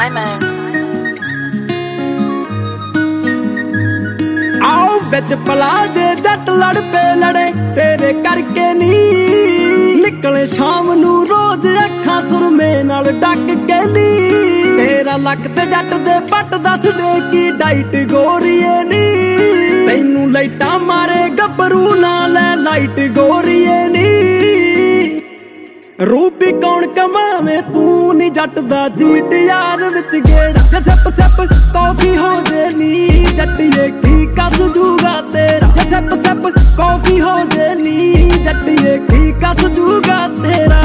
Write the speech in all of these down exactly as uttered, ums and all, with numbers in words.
Diamond. आओ बिच पला दे जट लड़ पे लड़े तेरे करके नी निकले शाम नू रोज अखा सुरमे नाल डक के नी तेरा लक ते जट दे पट दस दे की डाइट गोरीए नी तैनू लाइटा मारे गब्बरू ना ले लाइट गोरीए नी रूपी कौन कमावे तू नी जट दा जीट यार विच गेड़ा सप सप कॉफी हो जे नी जट्टिए की कस जूगा तेरा सप सप कॉफी हो जे नी जट्टिए की कस जूगा तेरा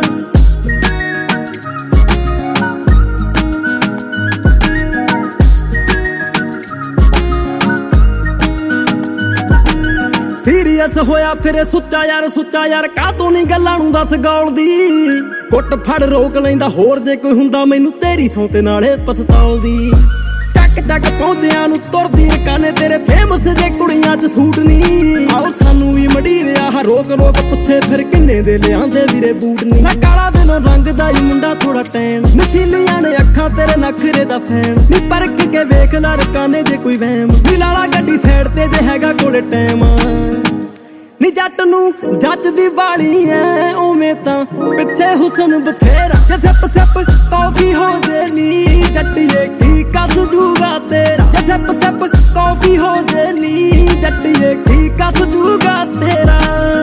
सीरियस होया फिर सुच्चा यार सुच्चा यार का तू नहीं गल्लां नूं दस गौल दी कुट फड़ रोक लैंदा होर जे कोई हुंदा मैनू तेरी सौं ते नाले पसतौल दी टक टक पहुंचिया नूं तुरदी काने तेरे फेमस जे कुड़ियां च सूट नी आओ सानू भी मडीरिया हा रोक रोक पुछे फिर किन्ने दे लिआंदे वीरे बूट नी मैं काला दिन रंग दा ही मुंडा थोड़ा टैन नशीलियां ने अखां तेरे नखरे दा फैन नी परख के वेख ला रकाने जे कोई वहम नी लाला गड्डी साइड ते जे हैगा कोले टाइम नी जट नू जच दी वाली ऐ उवें तां पिछे हुसन बथेरा सप सप कॉफी हो जे नी जट्टिए की कस जूगा तेरा सप सप कॉफी हो जे नी जट्टिए की कस जूगा तेरा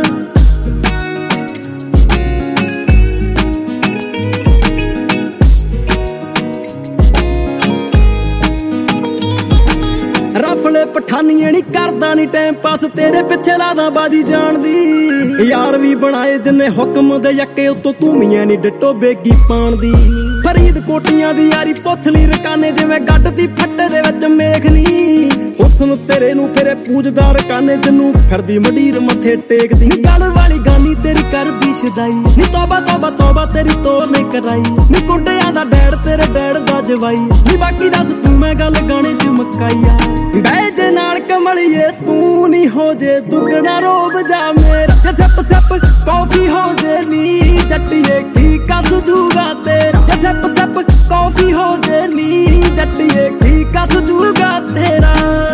रफले पठानिए नी करदा नी टाइम पास तेरे पिछे लादा बाजी जान दी यार भी बनाए जिन्ने हुक्म दे यक्के उतो तूमियां नी डिटो बेगी पाण दी फरीद कोटियां दी यारी पुछ ली रकाने जिवें गड्ड दी फट्टे दे विच मेख नी हुस्न तेरे नू फिरे पूजदा रकाने जिन्नू फिरदी मडीर मथे टेकदी गल वाली गानी तेरी करदी शदाई नी तौबा तौबा तौबा तेरी तोर ने कराई नी कुंडियां दा डैड तेरे डैड दा जवाई नी बाकी दस तू मैं गल गाने च मकाईया बैज नाल कमलिए तू नी हो जे दुगना रोब जा मेरा सप सप कॉफी हो जे नी जट्टिए की कस जूगा तेरा सप सप कॉफी हो जे नी जट्टिए की कस जूगा तेरा।